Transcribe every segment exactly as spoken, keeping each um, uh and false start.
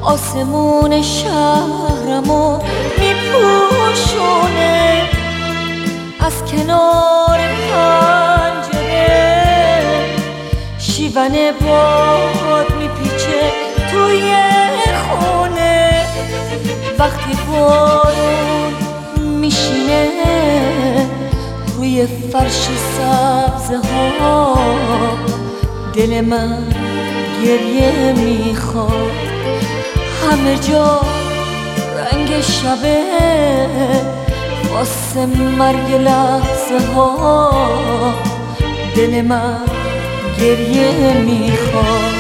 آسمون شهرمو میپوشونه، از کنار پنجره شیون باد میپیچه توی خونه. وقتی بارون میشینه روی فرش سبزه ها، دل من گریه میخواد. همه جا رنگ شبه واسه مرگ لحظه ها، دل من گریه میخواد.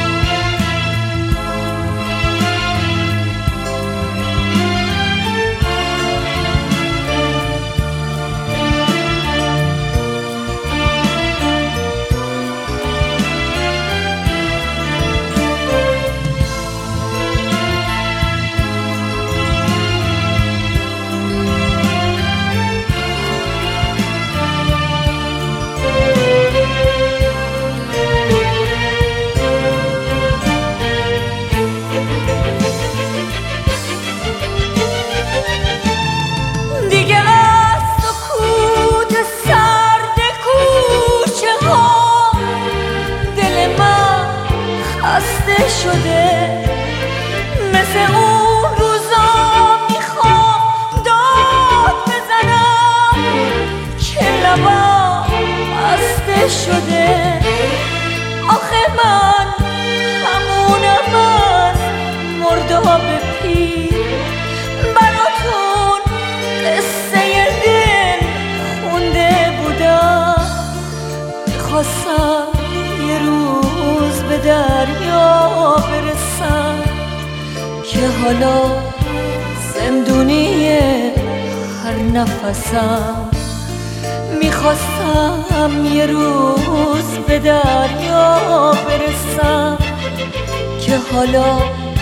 خسته شده مثل اون روزا، میخوام داد بزنم که لبم بسته شده. آخه من همونم از مرداب پیر، براتون قصه دل خونده بودم. میخواستم یه روز به دریا برسم که حالا زندونی هر نفسم. میخواستم یه روز به دریا برسم که حالا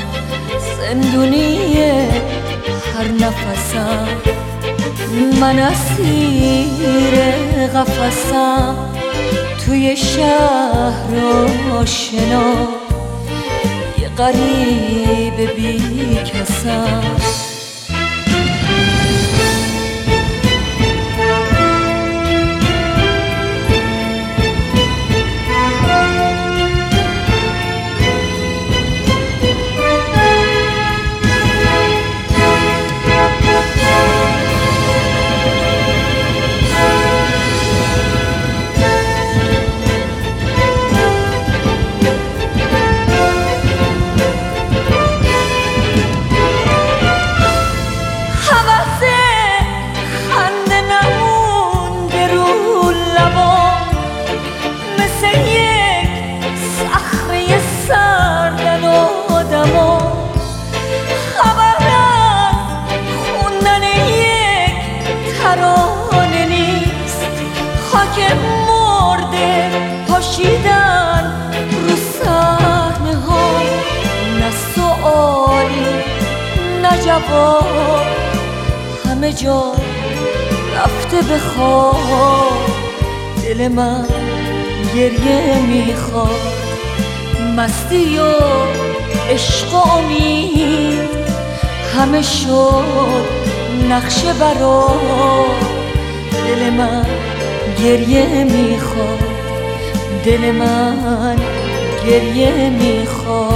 زندونی هر نفسم. من اسیر قفسم توی شهر آشنا، یه غریب بی کسم. ترانه نیست، خاک مرده پاشیدن رو صحنه ها. نه سؤالی نه جواب، همه جا رفته به خواب. دل من گریه میخواد، مستی و عشق و امید همه شد نقشه برا. دل من گریه میخواد، دل من گریه میخواد.